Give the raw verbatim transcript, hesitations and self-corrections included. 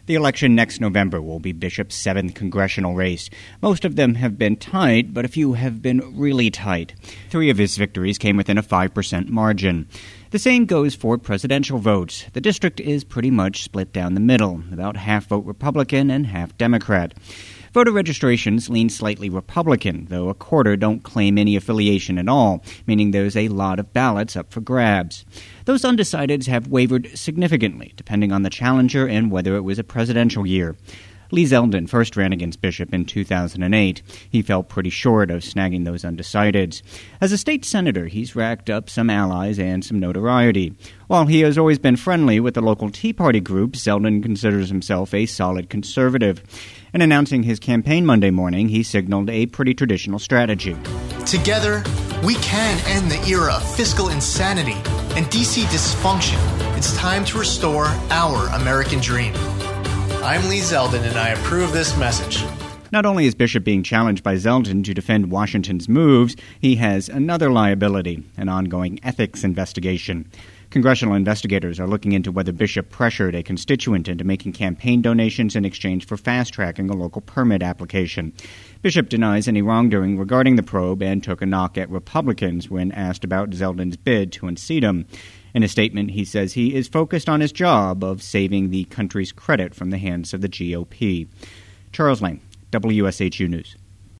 The election next November will be Bishop's seventh congressional race. Most of them have been tight, but a few have been really tight. Three of his victories came within a five percent margin. The same goes for presidential votes. The district is pretty much split down the middle, about half vote Republican and half Democrat. Voter registrations lean slightly Republican, though a quarter don't claim any affiliation at all, meaning there's a lot of ballots up for grabs. Those undecideds have wavered significantly, depending on the challenger and whether it was a presidential year. Lee Zeldin first ran against Bishop in two thousand eight. He fell pretty short of snagging those undecideds. As a state senator, he's racked up some allies and some notoriety. While he has always been friendly with the local Tea Party group, Zeldin considers himself a solid conservative. In announcing his campaign Monday morning, he signaled a pretty traditional strategy. Together, we can end the era of fiscal insanity and D C dysfunction. It's time to restore our American dream. I'm Lee Zeldin, and I approve this message. Not only is Bishop being challenged by Zeldin to defend Washington's moves, he has another liability, an ongoing ethics investigation. Congressional investigators are looking into whether Bishop pressured a constituent into making campaign donations in exchange for fast-tracking a local permit application. Bishop denies any wrongdoing regarding the probe and took a knock at Republicans when asked about Zeldin's bid to unseat him. In a statement, he says he is focused on his job of saving the country's credit from the hands of the G O P. Charles Lang, W S H U News.